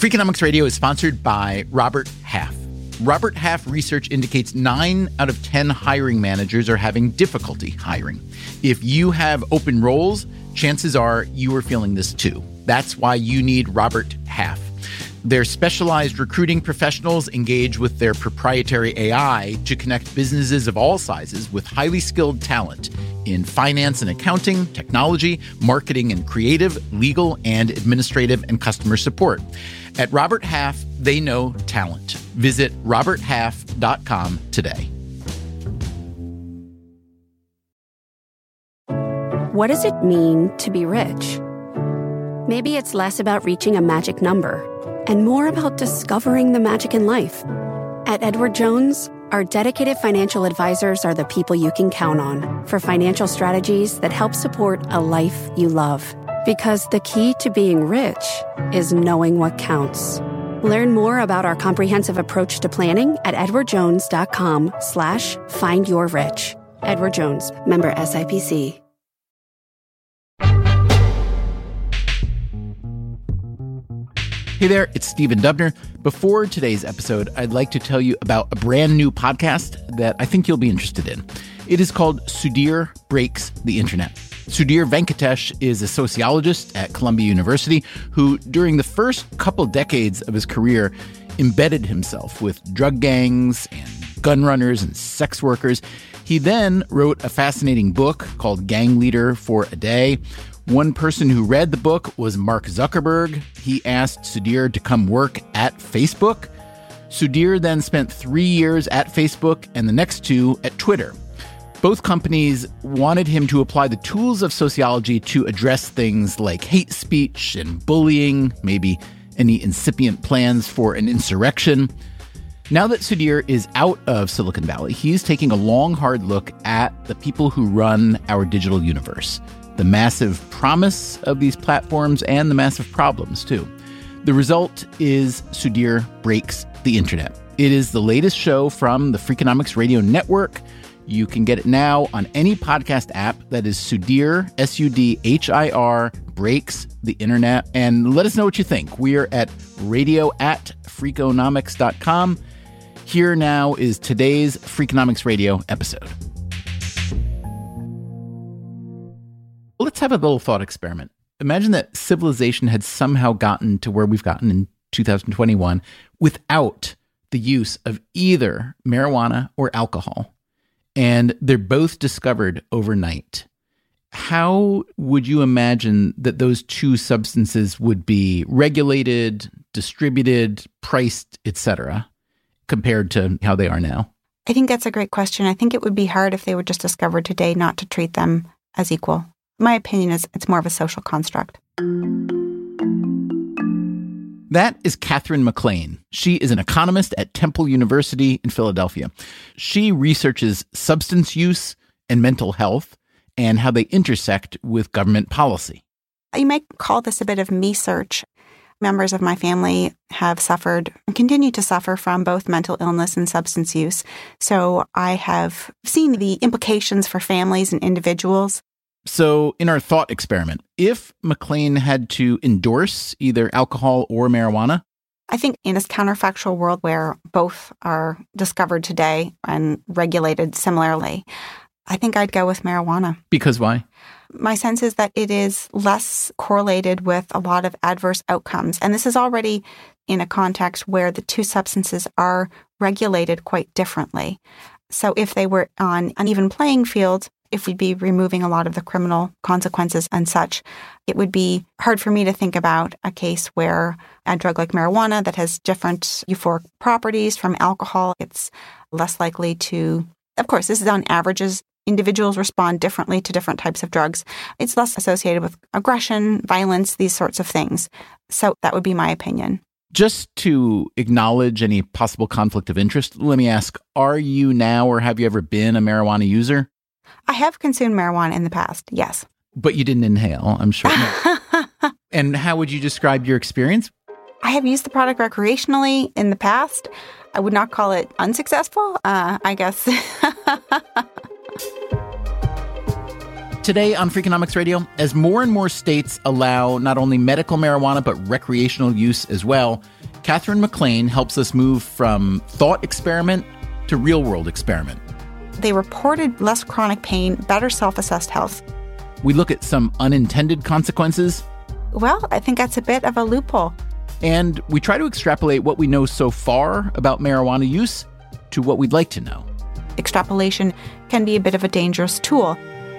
Freakonomics Radio is sponsored by Robert Half. Robert Half research indicates 9 out of 10 hiring managers are having difficulty hiring. If you have open roles, chances are you are feeling this too. That's why you need Robert Half. Their specialized recruiting professionals engage with their proprietary AI to connect businesses of all sizes with highly skilled talent in finance and accounting, technology, marketing and creative, legal and administrative, and customer support. At Robert Half, they know talent. Visit roberthalf.com today. What does it mean to be rich? Maybe it's less about reaching a magic number and more about discovering the magic in life. At Edward Jones, our dedicated financial advisors are the people you can count on for financial strategies that help support a life you love. Because the key to being rich is knowing what counts. Learn more about our comprehensive approach to planning at edwardjones.com/findyourrich. Edward Jones, member SIPC. Hey there, it's Stephen Dubner. Before today's episode, I'd like to tell you about a brand new podcast that I think you'll be interested in. It is called Sudhir Breaks the Internet. Sudhir Venkatesh is a sociologist at Columbia University who, during the first couple decades of his career, embedded himself with drug gangs and gun runners and sex workers. He then wrote a fascinating book called Gang Leader for a Day. One person who read the book was Mark Zuckerberg. He asked Sudhir to come work at Facebook. Sudhir then spent 3 years at Facebook and the next 2 at Twitter. Both companies wanted him to apply the tools of sociology to address things like hate speech and bullying, maybe any incipient plans for an insurrection. Now that Sudhir is out of Silicon Valley, he's taking a long, hard look at the people who run our digital universe, the massive promise of these platforms and the massive problems, too. The result is Sudhir Breaks the Internet. It is the latest show from the Freakonomics Radio Network. You can get it now on any podcast app. That is Sudhir, S-U-D-H-I-R, Breaks the Internet. And let us know what you think. We're at radio@freakonomics.com. Here now is today's Freakonomics Radio episode. Let's have a little thought experiment. Imagine that civilization had somehow gotten to where we've gotten in 2021 without the use of either marijuana or alcohol, and they're both discovered overnight. How would you imagine that those two substances would be regulated, distributed, priced, etc., compared to how they are now? I think that's a great question. I think it would be hard if they were just discovered today not to treat them as equal. My opinion is it's more of a social construct. That is Catherine McLean. She is an economist at Temple University in Philadelphia. She researches substance use and mental health and how they intersect with government policy. You might call this a bit of me-search. Members of my family have suffered and continue to suffer from both mental illness and substance use. So I have seen the implications for families and individuals. So in our thought experiment, if McLean had to endorse either alcohol or marijuana? I think in this counterfactual world where both are discovered today and regulated similarly, I think I'd go with marijuana. Because why? My sense is that it is less correlated with a lot of adverse outcomes. And this is already in a context where the two substances are regulated quite differently. So if they were on an even playing field, if we'd be removing a lot of the criminal consequences and such, it would be hard for me to think about a case where a drug like marijuana that has different euphoric properties from alcohol, it's less likely to, of course, this is on averages. Individuals respond differently to different types of drugs. It's less associated with aggression, violence, these sorts of things. So that would be my opinion. Just to acknowledge any possible conflict of interest, let me ask, are you now or have you ever been a marijuana user? I have consumed marijuana in the past, yes. But you didn't inhale, I'm sure. And how would you describe your experience? I have used the product recreationally in the past. I would not call it unsuccessful, I guess. Today on Freakonomics Radio, as more and more states allow not only medical marijuana, but recreational use as well, Catherine McLean helps us move from thought experiment to real-world experiment. They reported less chronic pain, better self-assessed health. We look at some unintended consequences. Well, I think that's a bit of a loophole. And we try to extrapolate what we know so far about marijuana use to what we'd like to know. Extrapolation can be a bit of a dangerous tool.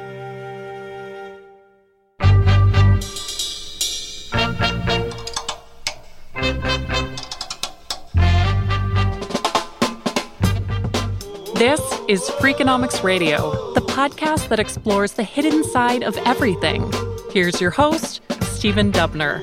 This is Freakonomics Radio, the podcast that explores the hidden side of everything. Here's your host, Stephen Dubner.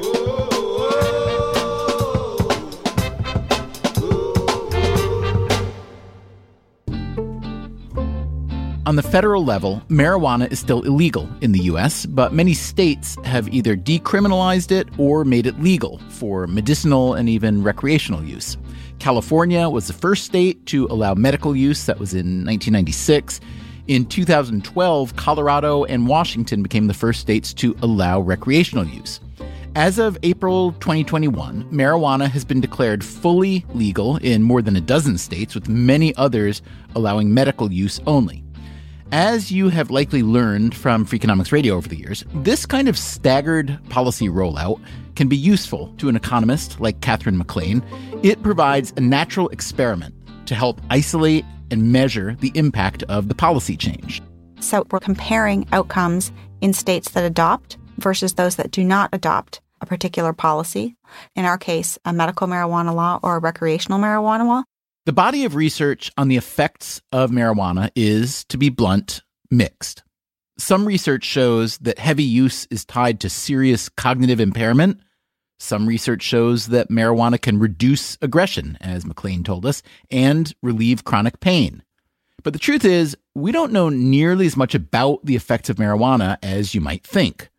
On the federal level, marijuana is still illegal in the U.S., but many states have either decriminalized it or made it legal for medicinal and even recreational use. California was the first state to allow medical use. That was in 1996. In 2012, Colorado and Washington became the first states to allow recreational use. As of April 2021, marijuana has been declared fully legal in more than a dozen states, with many others allowing medical use only. As you have likely learned from Freakonomics Radio over the years, this kind of staggered policy rollout can be useful to an economist like Catherine McLean. It provides a natural experiment to help isolate and measure the impact of the policy change. So we're comparing outcomes in states that adopt versus those that do not adopt a particular policy. In our case, a medical marijuana law or a recreational marijuana law. The body of research on the effects of marijuana is, to be blunt, mixed. Some research shows that heavy use is tied to serious cognitive impairment. Some research shows that marijuana can reduce aggression, as McLean told us, and relieve chronic pain. But the truth is, we don't know nearly as much about the effects of marijuana as you might think.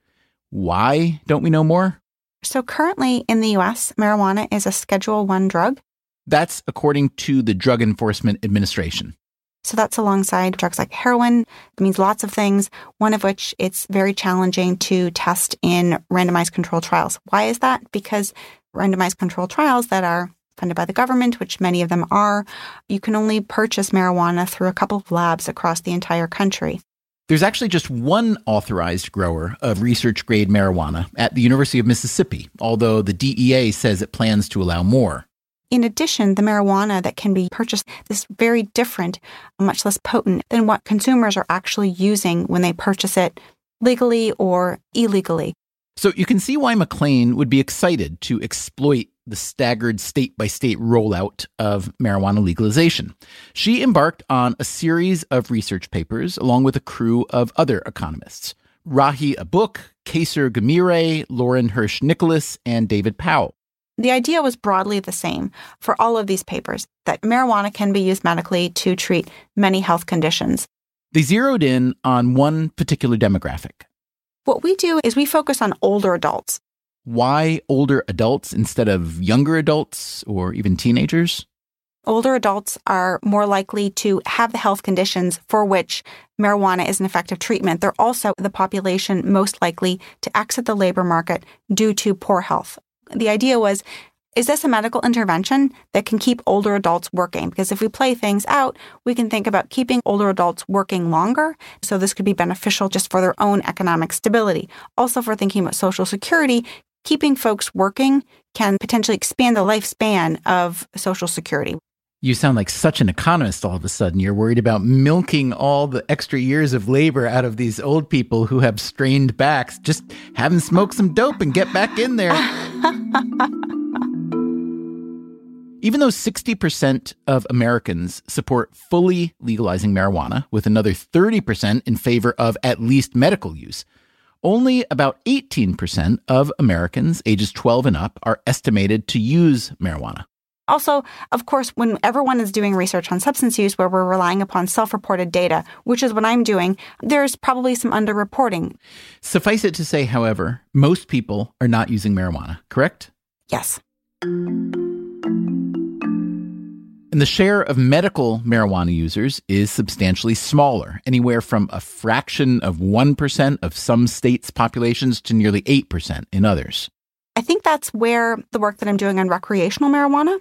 Why don't we know more? So currently in the U.S., marijuana is a Schedule I drug. That's according to the Drug Enforcement Administration. So that's alongside drugs like heroin. It means lots of things, one of which it's very challenging to test in randomized controlled trials. Why is that? Because randomized controlled trials that are funded by the government, which many of them are, you can only purchase marijuana through a couple of labs across the entire country. There's actually just one authorized grower of research-grade marijuana at the University of Mississippi, although the DEA says it plans to allow more. In addition, the marijuana that can be purchased is very different, much less potent than what consumers are actually using when they purchase it legally or illegally. So you can see why McLean would be excited to exploit the staggered state-by-state rollout of marijuana legalization. She embarked on a series of research papers along with a crew of other economists. Rahi Abuk, Kaser Gamire, Lauren Hirsch-Nicholas, and David Powell. The idea was broadly the same for all of these papers, that marijuana can be used medically to treat many health conditions. They zeroed in on one particular demographic. What we do is we focus on older adults. Why older adults instead of younger adults or even teenagers? Older adults are more likely to have the health conditions for which marijuana is an effective treatment. They're also the population most likely to exit the labor market due to poor health. The idea was, is this a medical intervention that can keep older adults working? Because if we play things out, we can think about keeping older adults working longer. So this could be beneficial just for their own economic stability. Also for thinking about Social Security, keeping folks working can potentially expand the lifespan of Social Security. You sound like such an economist all of a sudden. You're worried about milking all the extra years of labor out of these old people who have strained backs. Just have them smoke some dope and get back in there. Even though 60% of Americans support fully legalizing marijuana, with another 30% in favor of at least medical use, only about 18% of Americans ages 12 and up are estimated to use marijuana. Also, of course, when everyone is doing research on substance use where we're relying upon self-reported data, which is what I'm doing, there's probably some underreporting. Suffice it to say, however, most people are not using marijuana, correct? Yes. And the share of medical marijuana users is substantially smaller, anywhere from a fraction of 1% of some states' populations to nearly 8% in others. I think that's where the work that I'm doing on recreational marijuana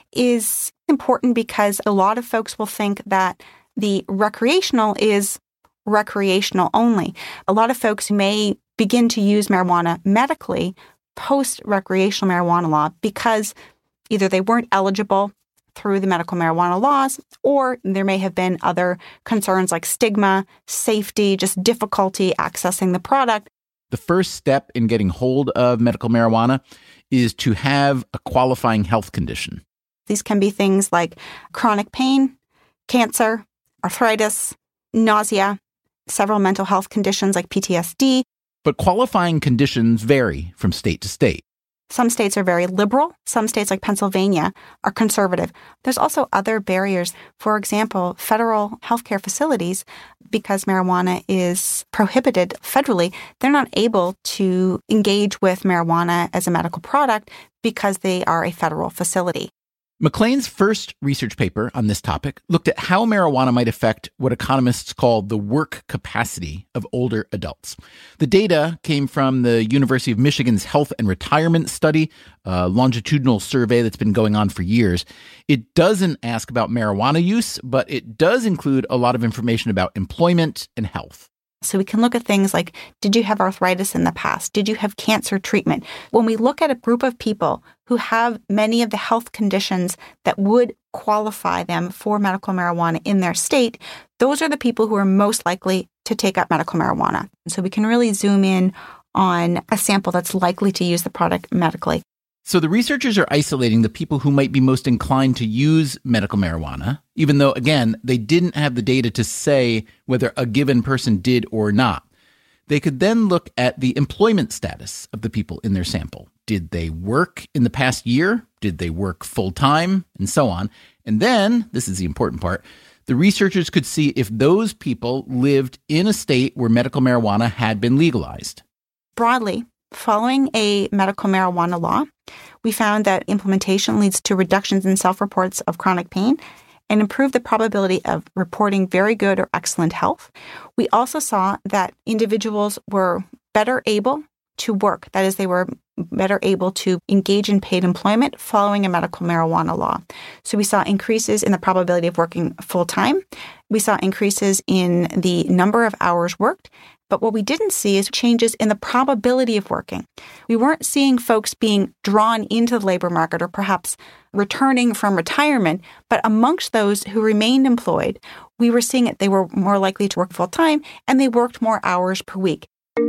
is important, because a lot of folks will think that the recreational is recreational only. A lot of folks may begin to use marijuana medically post-recreational marijuana law because either they weren't eligible through the medical marijuana laws, or there may have been other concerns like stigma, safety, just difficulty accessing the product. The first step in getting hold of medical marijuana is to have a qualifying health condition. These can be things like chronic pain, cancer, arthritis, nausea, several mental health conditions like PTSD. But qualifying conditions vary from state to state. Some states are very liberal. Some states like Pennsylvania are conservative. There's also other barriers. For example, federal healthcare facilities, because marijuana is prohibited federally, they're not able to engage with marijuana as a medical product because they are a federal facility. McLean's first research paper on this topic looked at how marijuana might affect what economists call the work capacity of older adults. The data came from the University of Michigan's Health and Retirement Study, a longitudinal survey that's been going on for years. It doesn't ask about marijuana use, but it does include a lot of information about employment and health. So we can look at things like, did you have arthritis in the past? Did you have cancer treatment? When we look at a group of people who have many of the health conditions that would qualify them for medical marijuana in their state, those are the people who are most likely to take up medical marijuana. So we can really zoom in on a sample that's likely to use the product medically. So the researchers are isolating the people who might be most inclined to use medical marijuana, even though, again, they didn't have the data to say whether a given person did or not. They could then look at the employment status of the people in their sample. Did they work in the past year? Did they work full-time? And so on. And then, this is the important part, the researchers could see if those people lived in a state where medical marijuana had been legalized. Broadly, following a medical marijuana law, we found that implementation leads to reductions in self-reports of chronic pain and improved the probability of reporting very good or excellent health. We also saw that individuals were better able to work. That is, they were better able to engage in paid employment following a medical marijuana law. So we saw increases in the probability of working full-time. We saw increases in the number of hours worked. But what we didn't see is changes in the probability of working. We weren't seeing folks being drawn into the labor market or perhaps returning from retirement, but amongst those who remained employed, we were seeing that they were more likely to work full-time and they worked more hours per week.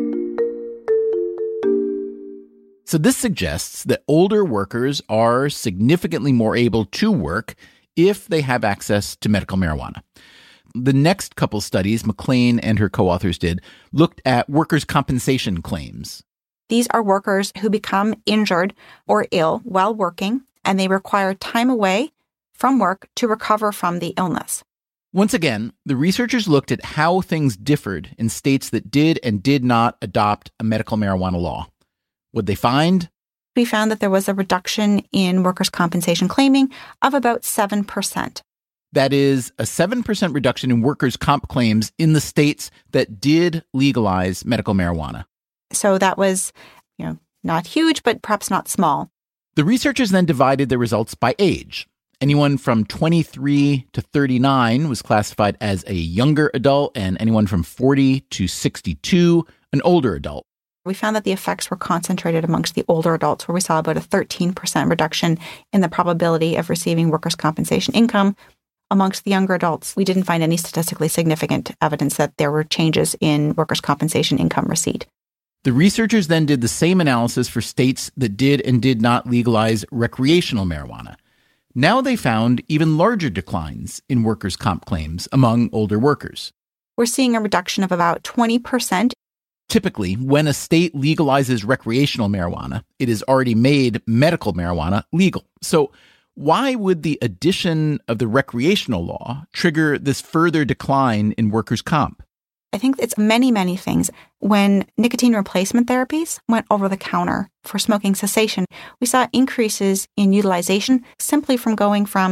So this suggests that older workers are significantly more able to work if they have access to medical marijuana. The next couple studies McLean and her co-authors did looked at workers' compensation claims. These are workers who become injured or ill while working, and they require time away from work to recover from the illness. Once again, the researchers looked at how things differed in states that did and did not adopt a medical marijuana law. What'd they find? We found that there was a reduction in workers' compensation claiming of about 7%. That is a 7% reduction in workers' comp claims in the states that did legalize medical marijuana. So that was, not huge, but perhaps not small. The researchers then divided the results by age. Anyone from 23 to 39 was classified as a younger adult, and anyone from 40 to 62, an older adult. We found that the effects were concentrated amongst the older adults, where we saw about a 13% reduction in the probability of receiving workers' compensation income. Amongst the younger adults, we didn't find any statistically significant evidence that there were changes in workers' compensation income receipt. The researchers then did the same analysis for states that did and did not legalize recreational marijuana. Now they found even larger declines in workers' comp claims among older workers. We're seeing a reduction of about 20%. Typically, when a state legalizes recreational marijuana, it has already made medical marijuana legal. So why would the addition of the recreational law trigger this further decline in workers' comp? I think it's many, many things. When nicotine replacement therapies went over the counter for smoking cessation, we saw increases in utilization simply from going from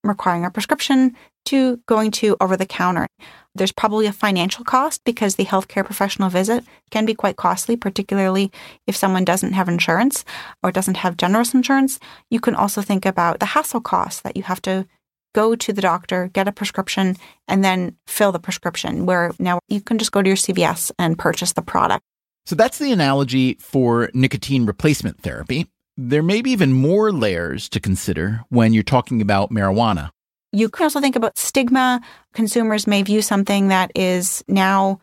requiring a prescription to going to over-the-counter. There's probably a financial cost because the healthcare professional visit can be quite costly, particularly if someone doesn't have insurance or doesn't have generous insurance. You can also think about the hassle costs that you have to go to the doctor, get a prescription, and then fill the prescription, where now you can just go to your CVS and purchase the product. So that's the analogy for nicotine replacement therapy. There may be even more layers to consider when you're talking about marijuana. You can also think about stigma. Consumers may view something that is now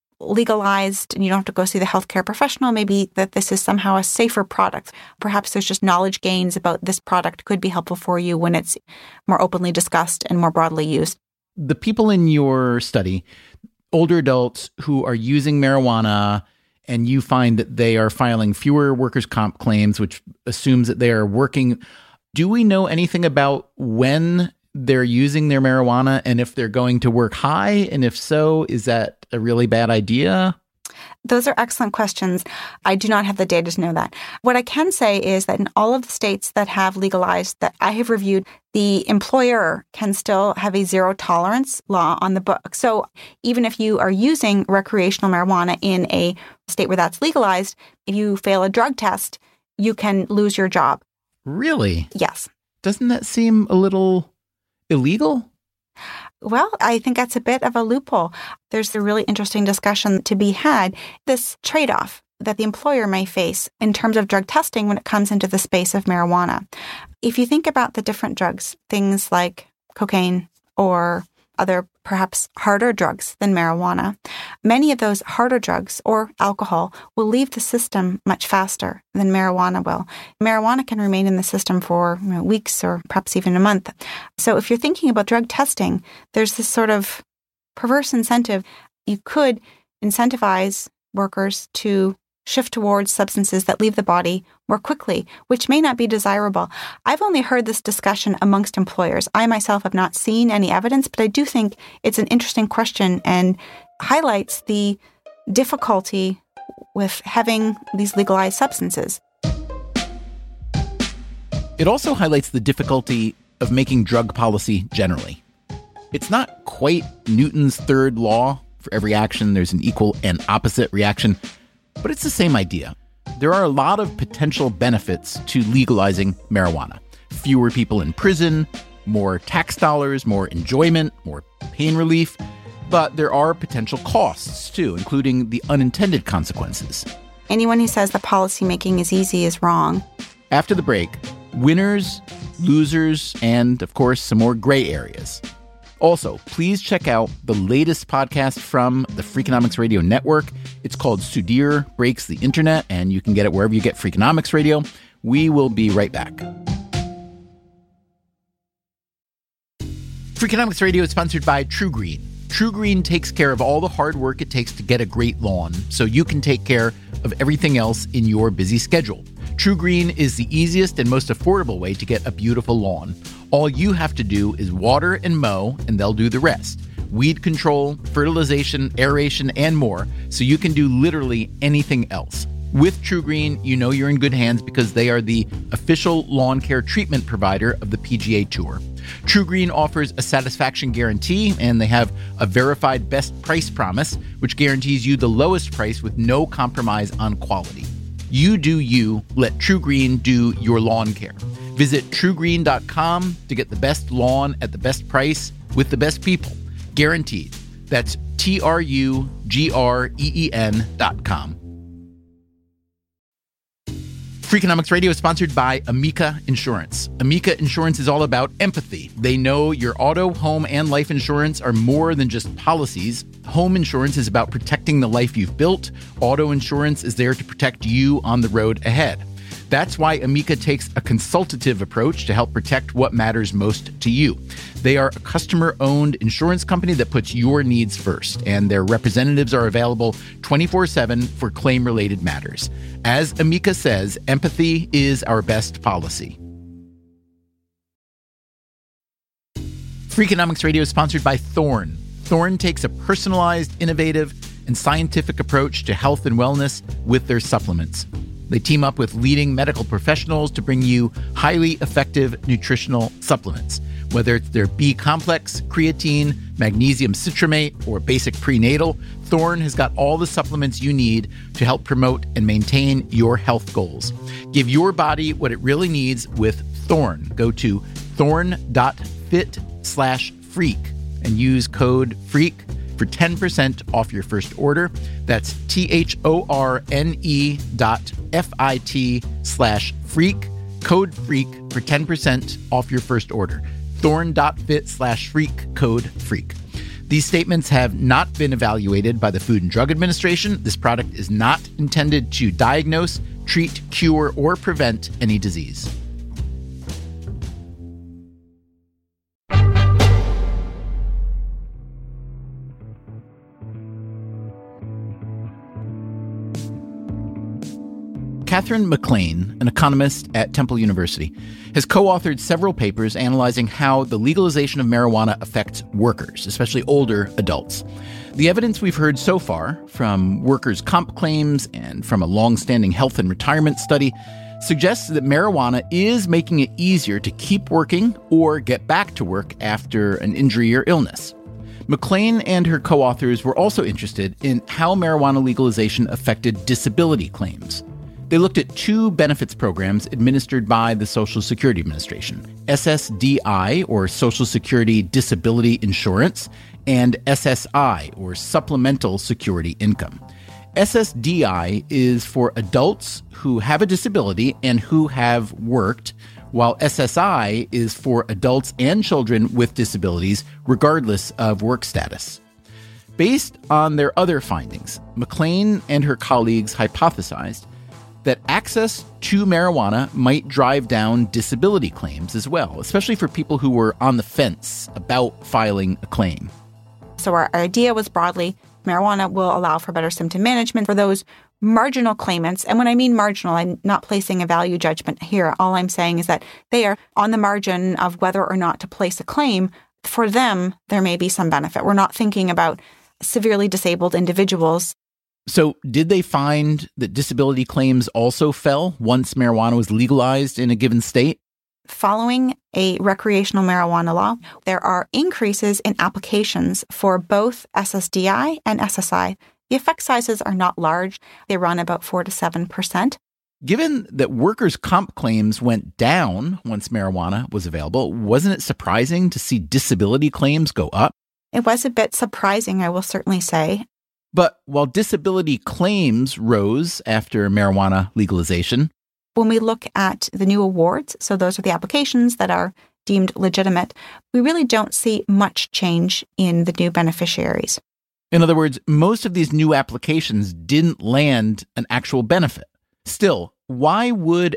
legalized and you don't have to go see the healthcare professional, maybe that this is somehow a safer product. Perhaps there's just knowledge gains about this product could be helpful for you when it's more openly discussed and more broadly used. The people in your study, older adults who are using marijuana, and you find that they are filing fewer workers' comp claims, which assumes that they are working. Do we know anything about when they're using their marijuana and if they're going to work high? And if so, is that a really bad idea? Those are excellent questions. I do not have the data to know that. What I can say is that in all of the states that have legalized that I have reviewed, the employer can still have a zero tolerance law on the book. So even if you are using recreational marijuana in a state where that's legalized, if you fail a drug test, you can lose your job. Really? Yes. Doesn't that seem a little illegal? Well, I think that's a bit of a loophole. There's a really interesting discussion to be had. This trade-off that the employer may face in terms of drug testing when it comes into the space of marijuana. If you think about the different drugs, things like cocaine or other perhaps harder drugs than marijuana, many of those harder drugs or alcohol will leave the system much faster than marijuana will. Marijuana can remain in the system for weeks or perhaps even a month. So if you're thinking about drug testing, there's this sort of perverse incentive. You could incentivize workers to shift towards substances that leave the body more quickly, which may not be desirable. I've only heard this discussion amongst employers. I myself have not seen any evidence, but I do think it's an interesting question and highlights the difficulty with having these legalized substances. It also highlights the difficulty of making drug policy generally. It's not quite Newton's third law. For every action, there's an equal and opposite reaction. But it's the same idea. There are a lot of potential benefits to legalizing marijuana. Fewer people in prison, more tax dollars, more enjoyment, more pain relief. But there are potential costs, too, including the unintended consequences. Anyone who says that policymaking is easy is wrong. After the break, winners, losers, and, of course, some more gray areas. Also, please check out the latest podcast from the Freakonomics Radio Network. It's called Sudhir Breaks the Internet, and you can get it wherever you get Freakonomics Radio. We will be right back. Freakonomics Radio is sponsored by TruGreen. TruGreen takes care of all the hard work it takes to get a great lawn, so you can take care of everything else in your busy schedule. TruGreen is the easiest and most affordable way to get a beautiful lawn. All you have to do is water and mow, and they'll do the rest. Weed control, fertilization, aeration, and more, so you can do literally anything else. With TruGreen, you know you're in good hands because they are the official lawn care treatment provider of the PGA Tour. TruGreen offers a satisfaction guarantee, and they have a verified best price promise, which guarantees you the lowest price with no compromise on quality. You do you, let TruGreen do your lawn care. Visit TruGreen.com to get the best lawn at the best price with the best people. Guaranteed. That's TruGreen.com. Freakonomics Radio is sponsored by Amica Insurance. Amica Insurance is all about empathy. They know your auto, home, and life insurance are more than just policies. Home insurance is about protecting the life you've built. Auto insurance is there to protect you on the road ahead. That's why Amica takes a consultative approach to help protect what matters most to you. They are a customer-owned insurance company that puts your needs first, and their representatives are available 24/7 for claim-related matters. As Amica says, empathy is our best policy. Freakonomics Radio is sponsored by Thorne. Thorne takes a personalized, innovative, and scientific approach to health and wellness with their supplements. They team up with leading medical professionals to bring you highly effective nutritional supplements. Whether it's their B complex, creatine, magnesium citramate, or basic prenatal, Thorne has got all the supplements you need to help promote and maintain your health goals. Give your body what it really needs with Thorne. Go to thorne.fit/freak and use code FREAK for 10% off your first order. That's THORNE.FIT/freak, code FREAK for 10% off your first order. Thorne.fit/freak, code FREAK. These statements have not been evaluated by the Food and Drug Administration. This product is not intended to diagnose, treat, cure, or prevent any disease. Catherine McLean, an economist at Temple University, has co-authored several papers analyzing how the legalization of marijuana affects workers, especially older adults. The evidence we've heard so far, from workers' comp claims and from a long-standing health and retirement study, suggests that marijuana is making it easier to keep working or get back to work after an injury or illness. McLean and her co-authors were also interested in how marijuana legalization affected disability claims. They looked at two benefits programs administered by the Social Security Administration, SSDI, or Social Security Disability Insurance, and SSI, or Supplemental Security Income. SSDI is for adults who have a disability and who have worked, while SSI is for adults and children with disabilities, regardless of work status. Based on their other findings, McLean and her colleagues hypothesized that access to marijuana might drive down disability claims as well, especially for people who were on the fence about filing a claim. So our idea was broadly, marijuana will allow for better symptom management for those marginal claimants. And when I mean marginal, I'm not placing a value judgment here. All I'm saying is that they are on the margin of whether or not to place a claim. For them, there may be some benefit. We're not thinking about severely disabled individuals. So did they find that disability claims also fell once marijuana was legalized in a given state? Following a recreational marijuana law, there are increases in applications for both SSDI and SSI. The effect sizes are not large. They run about 4 to 7%. Given that workers' comp claims went down once marijuana was available, wasn't it surprising to see disability claims go up? It was a bit surprising, I will certainly say. But while disability claims rose after marijuana legalization, when we look at the new awards, so those are the applications that are deemed legitimate, we really don't see much change in the new beneficiaries. In other words, most of these new applications didn't land an actual benefit. Still, why would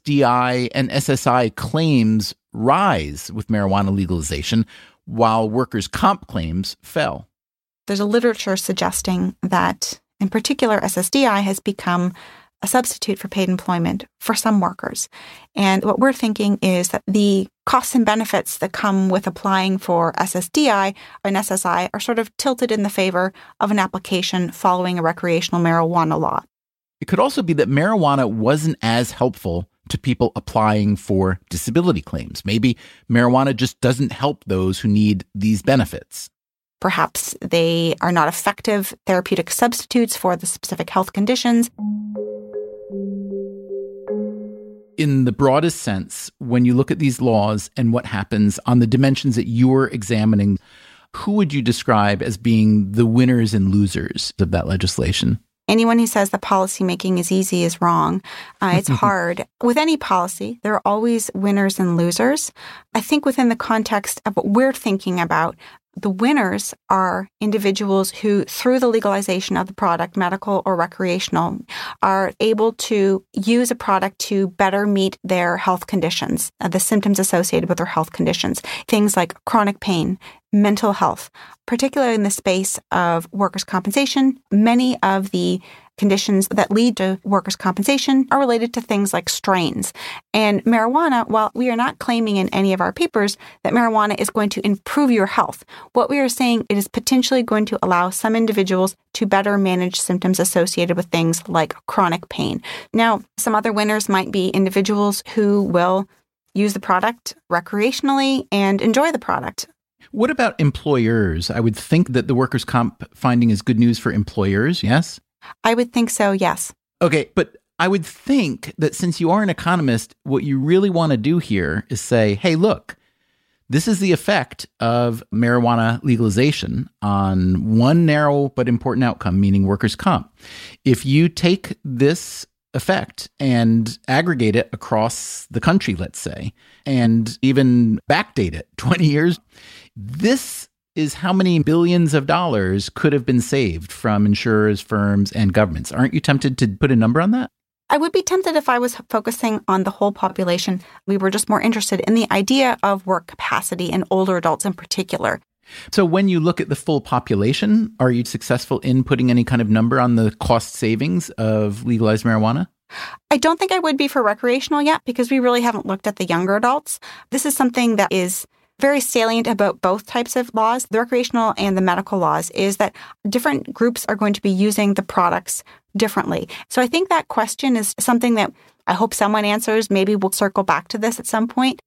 SSDI and SSI claims rise with marijuana legalization while workers' comp claims fell? There's a literature suggesting that, in particular, SSDI has become a substitute for paid employment for some workers. And what we're thinking is that the costs and benefits that come with applying for SSDI and SSI are sort of tilted in the favor of an application following a recreational marijuana law. It could also be that marijuana wasn't as helpful to people applying for disability claims. Maybe marijuana just doesn't help those who need these benefits. Perhaps they are not effective therapeutic substitutes for the specific health conditions. In the broadest sense, when you look at these laws and what happens on the dimensions that you're examining, who would you describe as being the winners and losers of that legislation? Anyone who says that policymaking is easy is wrong. It's hard. With any policy, there are always winners and losers. I think within the context of what we're thinking about, the winners are individuals who, through the legalization of the product, medical or recreational, are able to use a product to better meet their health conditions, the symptoms associated with their health conditions, things like chronic pain, mental health, particularly in the space of workers' compensation. Many of the conditions that lead to workers' compensation are related to things like strains. And marijuana, while we are not claiming in any of our papers that marijuana is going to improve your health, what we are saying it is potentially going to allow some individuals to better manage symptoms associated with things like chronic pain. Now, some other winners might be individuals who will use the product recreationally and enjoy the product. What about employers? I would think that the workers' comp finding is good news for employers, yes? I would think so, yes. Okay, but I would think that since you are an economist, what you really want to do here is say, hey, look, this is the effect of marijuana legalization on one narrow but important outcome, meaning workers' comp. If you take this effect and aggregate it across the country, let's say, and even backdate it 20 years, this is how many billions of dollars could have been saved from insurers, firms, and governments. Aren't you tempted to put a number on that? I would be tempted if I was focusing on the whole population. We were just more interested in the idea of work capacity and older adults in particular. So when you look at the full population, are you successful in putting any kind of number on the cost savings of legalized marijuana? I don't think I would be for recreational yet because we really haven't looked at the younger adults. This is something that is very salient about both types of laws, the recreational and the medical laws, is that different groups are going to be using the products differently. So I think that question is something that I hope someone answers. Maybe we'll circle back to this at some point.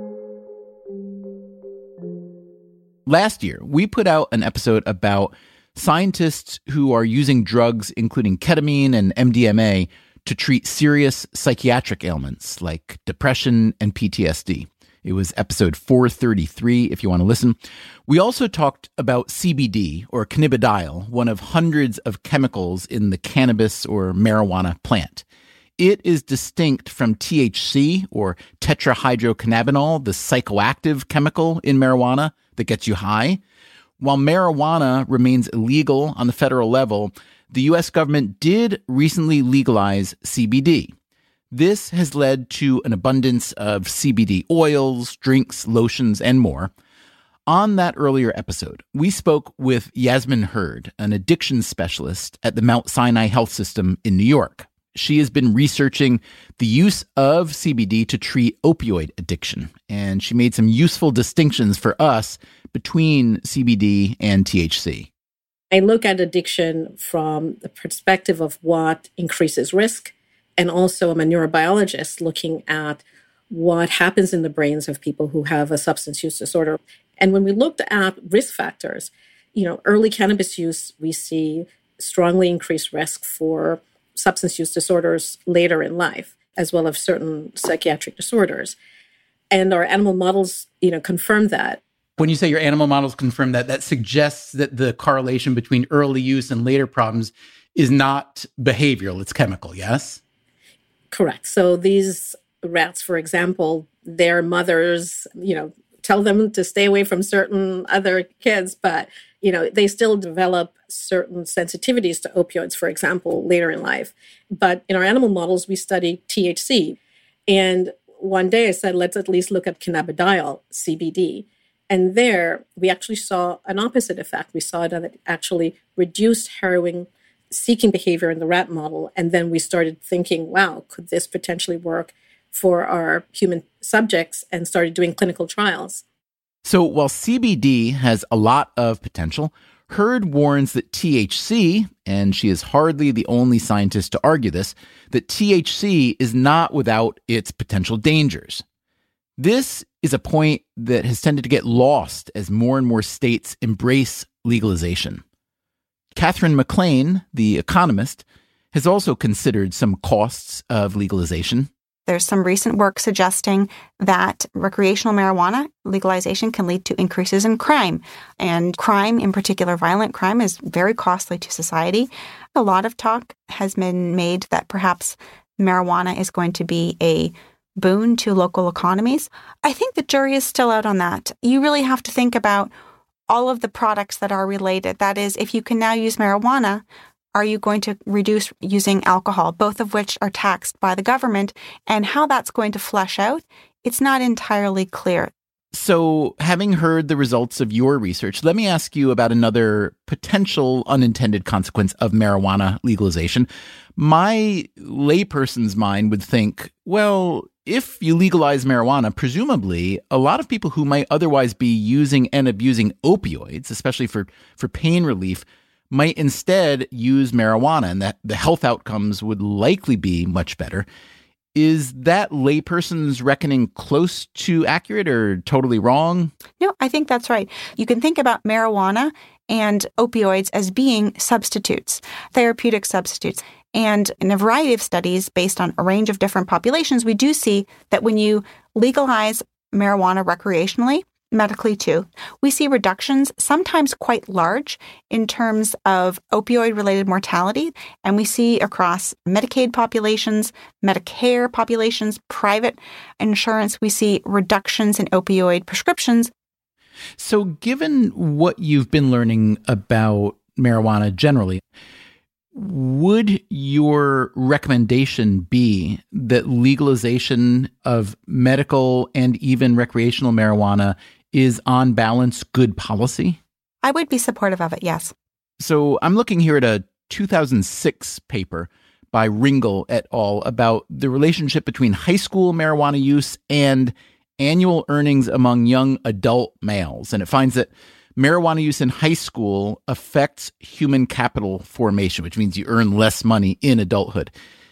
Last year, we put out an episode about scientists who are using drugs, including ketamine and MDMA, to treat serious psychiatric ailments like depression and PTSD. It was episode 433, if you want to listen. We also talked about CBD, or cannabidiol, one of hundreds of chemicals in the cannabis or marijuana plant. It is distinct from THC, or tetrahydrocannabinol, the psychoactive chemical in marijuana that gets you high. While marijuana remains illegal on the federal level, the U.S. government did recently legalize CBD. This has led to an abundance of CBD oils, drinks, lotions, and more. On that earlier episode, we spoke with Yasmin Hurd, an addiction specialist at the Mount Sinai Health System in New York. She has been researching the use of CBD to treat opioid addiction, and she made some useful distinctions for us between CBD and THC. I look at addiction from the perspective of what increases risk. And also I'm a neurobiologist looking at what happens in the brains of people who have a substance use disorder. And when we looked at risk factors, early cannabis use, we see strongly increased risk for substance use disorders later in life, as well as certain psychiatric disorders. And our animal models, confirm that. When you say your animal models confirm that, that suggests that the correlation between early use and later problems is not behavioral, it's chemical, yes? Correct. So these rats, for example, their mothers, tell them to stay away from certain other kids, but, they still develop certain sensitivities to opioids, for example, later in life. But in our animal models, we study THC. And one day I said, let's at least look at cannabidiol, CBD. And there we actually saw an opposite effect. We saw that it actually reduced heroin seeking behavior in the rat model. And then we started thinking, wow, could this potentially work for our human subjects, and started doing clinical trials. So while CBD has a lot of potential, Hurd warns that THC, and she is hardly the only scientist to argue this, that THC is not without its potential dangers. This is a point that has tended to get lost as more and more states embrace legalization. Catherine McLean, the economist, has also considered some costs of legalization. There's some recent work suggesting that recreational marijuana legalization can lead to increases in crime. And crime, in particular violent crime, is very costly to society. A lot of talk has been made that perhaps marijuana is going to be a boon to local economies. I think the jury is still out on that. You really have to think about all of the products that are related. That is, if you can now use marijuana, are you going to reduce using alcohol, both of which are taxed by the government? And how that's going to flesh out, it's not entirely clear. So, having heard the results of your research, let me ask you about another potential unintended consequence of marijuana legalization. My layperson's mind would think, well, if you legalize marijuana, presumably a lot of people who might otherwise be using and abusing opioids, especially for pain relief, might instead use marijuana, and that the health outcomes would likely be much better. Is that layperson's reckoning close to accurate or totally wrong? No, I think that's right. You can think about marijuana and opioids as being substitutes, therapeutic substitutes. And in a variety of studies based on a range of different populations, we do see that when you legalize marijuana recreationally, medically too, we see reductions, sometimes quite large, in terms of opioid-related mortality. And we see across Medicaid populations, Medicare populations, private insurance, we see reductions in opioid prescriptions. So given what you've been learning about marijuana generally, would your recommendation be that legalization of medical and even recreational marijuana is on balance good policy? I would be supportive of it, yes. So I'm looking here at a 2006 paper by Ringel et al. About the relationship between high school marijuana use and annual earnings among young adult males. And it finds that marijuana use in high school affects human capital formation, which means you earn less money in adulthood.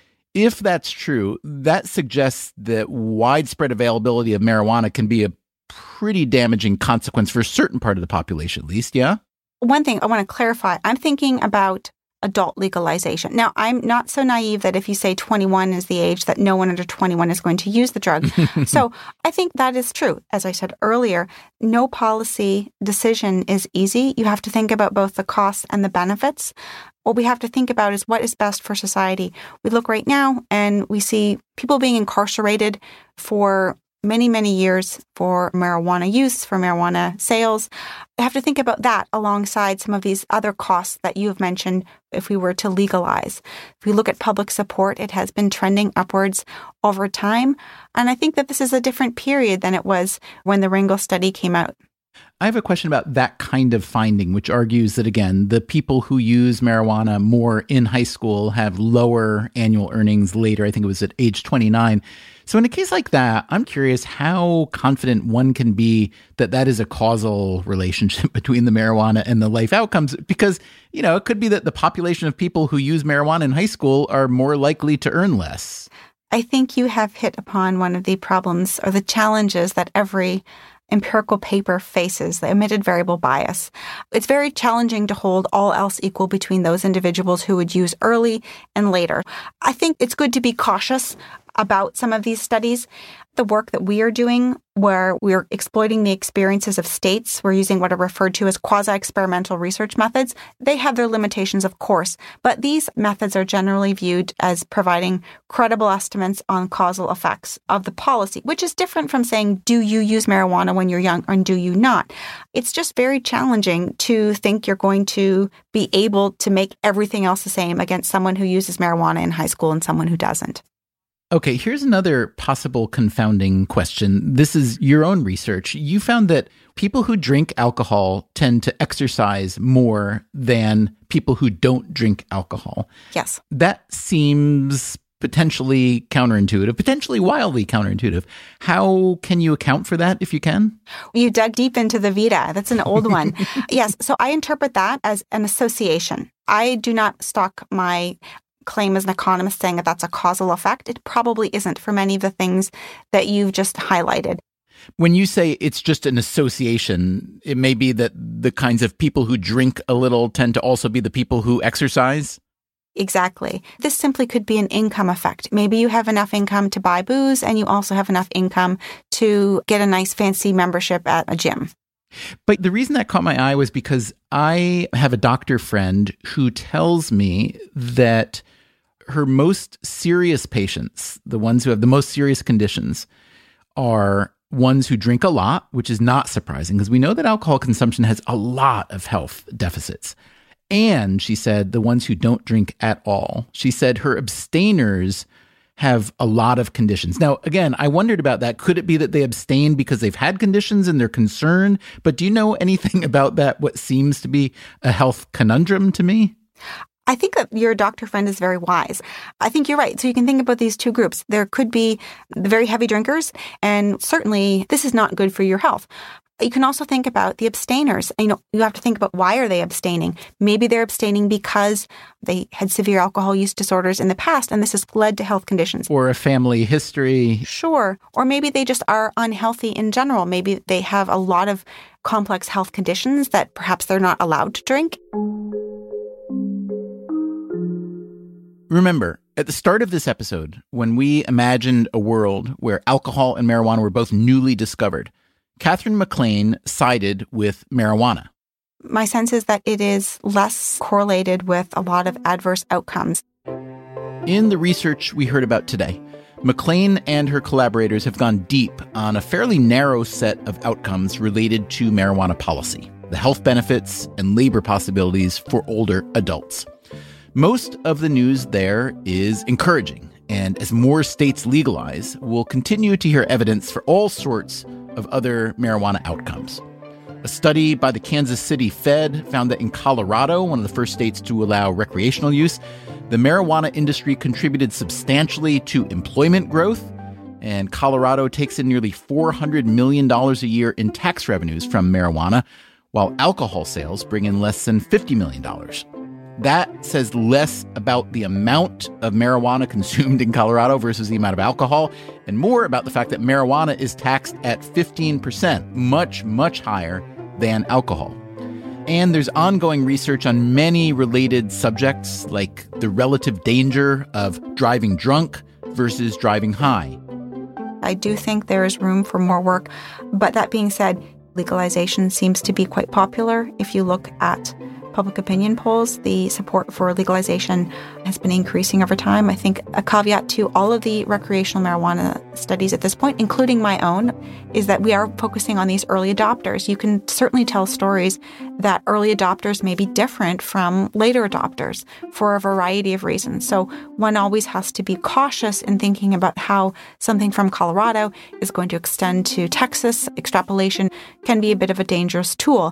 If that's true, that suggests that widespread availability of marijuana can be a pretty damaging consequence for a certain part of the population, at least, yeah? One thing I want to clarify, I'm thinking about adult legalization. Now, I'm not so naive that if you say 21 is the age that no one under 21 is going to use the drug. So I think that is true. As I said earlier, no policy decision is easy. You have to think about both the costs and the benefits. What we have to think about is what is best for society. We look right now and we see people being incarcerated for many, many years for marijuana use, for marijuana sales. I have to think about that alongside some of these other costs that you have mentioned if we were to legalize. If we look at public support, it has been trending upwards over time. And I think that this is a different period than it was when the Ringel study came out. I have a question about that kind of finding, which argues that, again, the people who use marijuana more in high school have lower annual earnings later. I think it was at age 29. So in a case like that, I'm curious how confident one can be that that is a causal relationship between the marijuana and the life outcomes, because, you know, it could be that the population of people who use marijuana in high school are more likely to earn less. I think you have hit upon one of the problems or the challenges that every empirical paper faces, the omitted variable bias. It's very challenging to hold all else equal between those individuals who would use early and later. I think it's good to be cautious about some of these studies. The work that we are doing, where we're exploiting the experiences of states, we're using what are referred to as quasi-experimental research methods. They have their limitations, of course, but these methods are generally viewed as providing credible estimates on causal effects of the policy, which is different from saying, do you use marijuana when you're young or do you not? It's just very challenging to think you're going to be able to make everything else the same against someone who uses marijuana in high school and someone who doesn't. Okay, here's another possible confounding question. This is your own research. You found that people who drink alcohol tend to exercise more than people who don't drink alcohol. Yes. That seems potentially counterintuitive, potentially wildly counterintuitive. How can you account for that if you can? You dug deep into the Vita. That's an old one. Yes. So I interpret that as an association. I do not stock my claim as an economist saying that that's a causal effect. It probably isn't for many of the things that you've just highlighted. When you say it's just an association, it may be that the kinds of people who drink a little tend to also be the people who exercise? Exactly. This simply could be an income effect. Maybe you have enough income to buy booze and you also have enough income to get a nice fancy membership at a gym. But the reason that caught my eye was because I have a doctor friend who tells me that her most serious patients, the ones who have the most serious conditions, are ones who drink a lot, which is not surprising because we know that alcohol consumption has a lot of health deficits. And she said the ones who don't drink at all. She said her abstainers have a lot of conditions. Now, again, I wondered about that. Could it be that they abstain because they've had conditions and they're concerned? But do you know anything about that, what seems to be a health conundrum to me? I think that your doctor friend is very wise. I think you're right. So you can think about these two groups. There could be the very heavy drinkers, and certainly this is not good for your health. You can also think about the abstainers. You have to think about, why are they abstaining? Maybe they're abstaining because they had severe alcohol use disorders in the past, and this has led to health conditions. Or a family history. Sure. Or maybe they just are unhealthy in general. Maybe they have a lot of complex health conditions that perhaps they're not allowed to drink. Remember, at the start of this episode, when we imagined a world where alcohol and marijuana were both newly discovered, Catherine MacLean sided with marijuana. My sense is that it is less correlated with a lot of adverse outcomes. In the research we heard about today, MacLean and her collaborators have gone deep on a fairly narrow set of outcomes related to marijuana policy, the health benefits and labor possibilities for older adults. Most of the news there is encouraging, and as more states legalize, we'll continue to hear evidence for all sorts of other marijuana outcomes. A study by the Kansas City Fed found that in Colorado, one of the first states to allow recreational use, the marijuana industry contributed substantially to employment growth, and Colorado takes in nearly $400 million a year in tax revenues from marijuana, while alcohol sales bring in less than $50 million. That says less about the amount of marijuana consumed in Colorado versus the amount of alcohol, and more about the fact that marijuana is taxed at 15%, much, much higher than alcohol. And there's ongoing research on many related subjects, like the relative danger of driving drunk versus driving high. I do think there is room for more work, but that being said, legalization seems to be quite popular. If you look at public opinion polls, the support for legalization has been increasing over time. I think a caveat to all of the recreational marijuana studies at this point, including my own, is that we are focusing on these early adopters. You can certainly tell stories that early adopters may be different from later adopters for a variety of reasons. So one always has to be cautious in thinking about how something from Colorado is going to extend to Texas. Extrapolation can be a bit of a dangerous tool.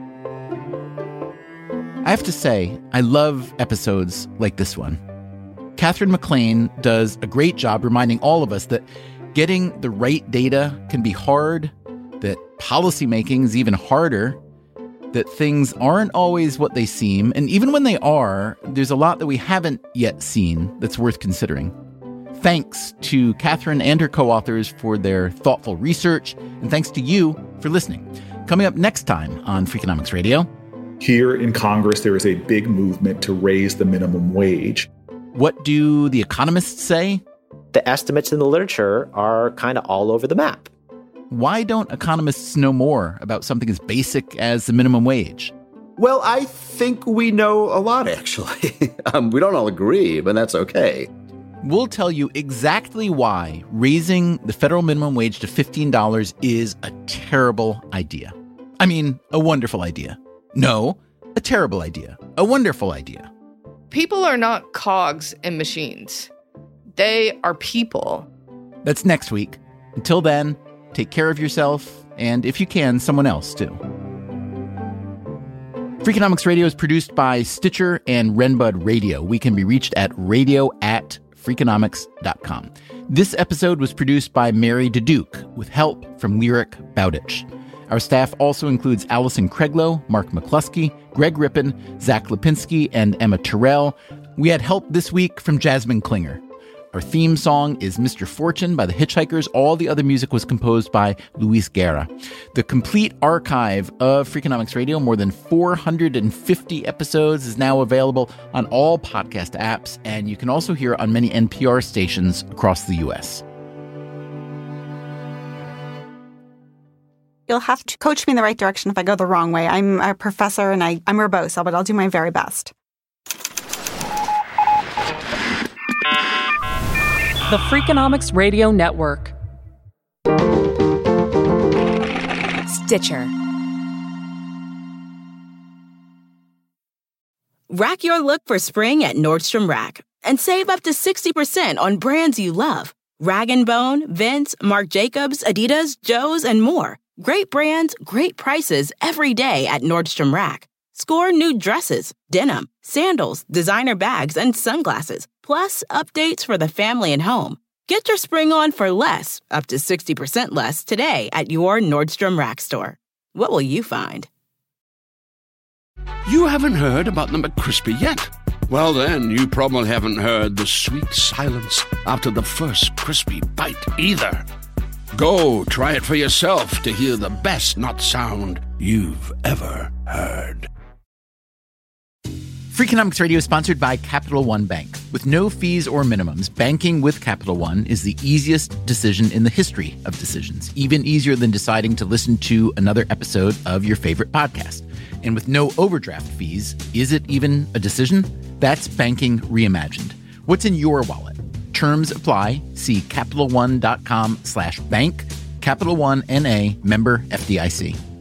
I have to say, I love episodes like this one. Catherine MacLean does a great job reminding all of us that getting the right data can be hard, that policymaking is even harder, that things aren't always what they seem, and even when they are, there's a lot that we haven't yet seen that's worth considering. Thanks to Catherine and her co-authors for their thoughtful research, and thanks to you for listening. Coming up next time on Freakonomics Radio. Here in Congress, there is a big movement to raise the minimum wage. What do the economists say? The estimates in the literature are kind of all over the map. Why don't economists know more about something as basic as the minimum wage? Well, I think we know a lot, actually. We don't all agree, but that's okay. We'll tell you exactly why raising the federal minimum wage to $15 is a terrible idea. I mean, a wonderful idea. No, a terrible idea. A wonderful idea. People are not cogs in machines. They are people. That's next week. Until then, take care of yourself, and if you can, someone else too. Freakonomics Radio is produced by Stitcher and Renbud Radio. We can be reached at radio@freakonomics.com. This episode was produced by Mary DeDuke with help from Lyric Bowditch. Our staff also includes Allison Craiglow, Mark McCluskey, Greg Rippin, Zach Lipinski, and Emma Terrell. We had help this week from Jasmine Klinger. Our theme song is Mr. Fortune by the Hitchhikers. All the other music was composed by Luis Guerra. The complete archive of Freakonomics Radio, more than 450 episodes, is now available on all podcast apps, and you can also hear it on many NPR stations across the U.S. You'll have to coach me in the right direction if I go the wrong way. I'm a professor and I'm verbose, but I'll do my very best. The Freakonomics Radio Network. Stitcher. Rack your look for spring at Nordstrom Rack and save up to 60% on brands you love. Rag & Bone, Vince, Marc Jacobs, Adidas, Joe's, and more. Great brands, great prices every day at Nordstrom Rack. Score new dresses, denim, sandals, designer bags, and sunglasses, plus updates for the family and home. Get your spring on for less, up to 60% less, today at your Nordstrom Rack store. What will you find? You haven't heard about the McCrispy yet? Well, then, you probably haven't heard the sweet silence after the first crispy bite either. Go try it for yourself to hear the best nut sound you've ever heard. Freakonomics Radio is sponsored by Capital One Bank. With no fees or minimums, banking with Capital One is the easiest decision in the history of decisions, even easier than deciding to listen to another episode of your favorite podcast. And with no overdraft fees, is it even a decision? That's banking reimagined. What's in your wallet? Terms apply. See CapitalOne.com/bank. Capital One N.A. member FDIC.